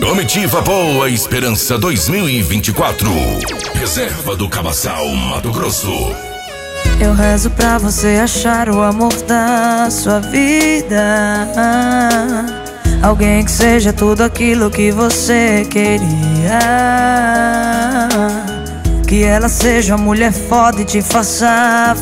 Comitiva Boa Esperança 2024. Reserva do Cabaçal, Mato Grosso. Eu rezo pra você achar o amor da sua vida, alguém que seja tudo aquilo que você queria. Que ela seja uma mulher foda e te faça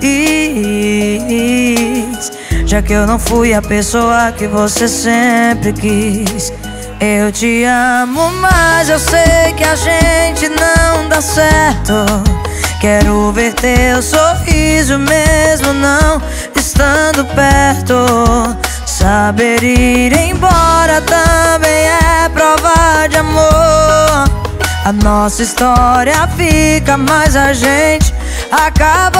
feliz, já que eu não fui a pessoa que você sempre quis. Eu te amo, mas eu sei que a gente não dá certo. Quero ver teu sorriso mesmo não estando perto. Saber ir embora também é prova de amor. A nossa história fica, mas a gente acabou.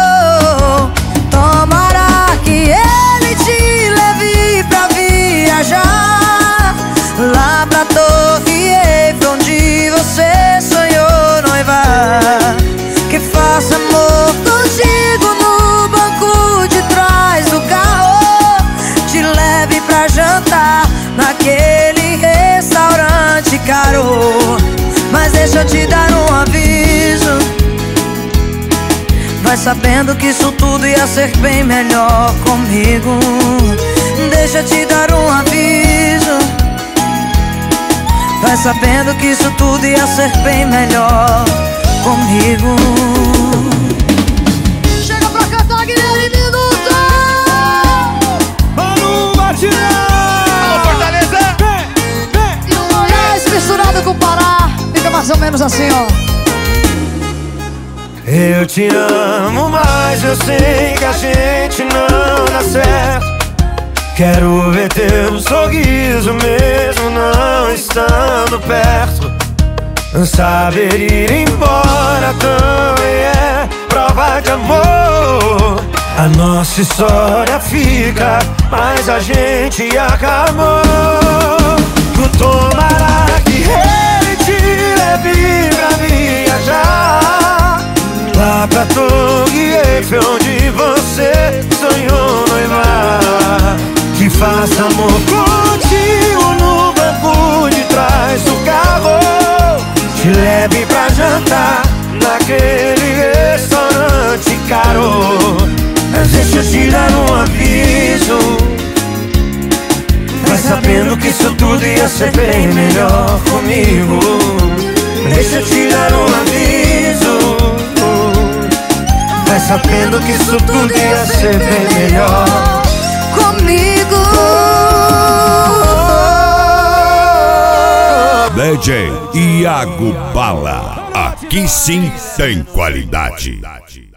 Tomara que ele te leve pra viajar lá pra Torre Eiffel, onde você sonhou noivar. Que faça amor contigo no banco de trás do carro, te leve pra jantar naquele restaurante caro. Mas deixa eu te dar um aviso, vai sabendo que isso tudo ia ser bem melhor comigo. Deixa eu te dar um aviso, vai sabendo que isso tudo ia ser bem melhor comigo. Chega pra cantar, Guilherme Minuto! Mano Martinão! Alô, Fortaleza! E o Goiás misturado com o Pará, fica mais ou menos assim, ó. Eu te amo, mas eu sei que a gente não dá certo. Quero ver teu sorriso mesmo não estando perto. Saber ir embora também é prova de amor. A nossa história fica, mas a gente acabou. Tomara que ele te leve pra viajar lá pra Torre Eiffel, onde você sonhou noivar. Que faça amor contigo no banco de trás do carro, te leve pra jantar naquele restaurante caro. Mas deixa eu te dar um aviso, vai sabendo que isso tudo ia ser bem melhor comigo. Deixa eu te dar um aviso, vai sabendo que isso tudo ia ser bem melhor comigo. DJ Iago Bala, aqui sim tem qualidade.